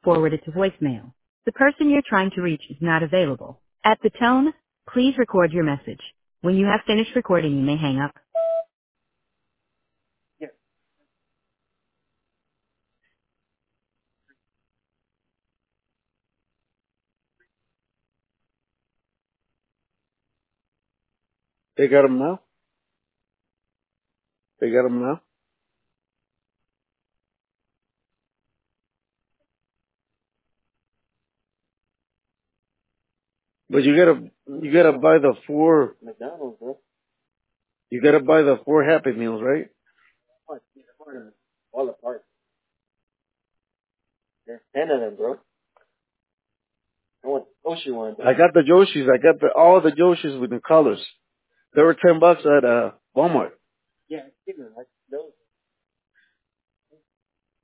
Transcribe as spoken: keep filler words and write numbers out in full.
forwarded to voicemail. The person you're trying to reach is not available. At the tone, please record your message. When you have finished recording, you may hang up. They got them now? They got them now? But you gotta, you gotta buy the four, McDonald's, bro. You gotta buy the four Happy Meals, right? What? All apart. There's ten of them, bro. I want Yoshi one. I got the Yoshis. I got the, all the Yoshis with the colors. They were ten bucks at, uh, Walmart. Yeah, it's bigger, like those.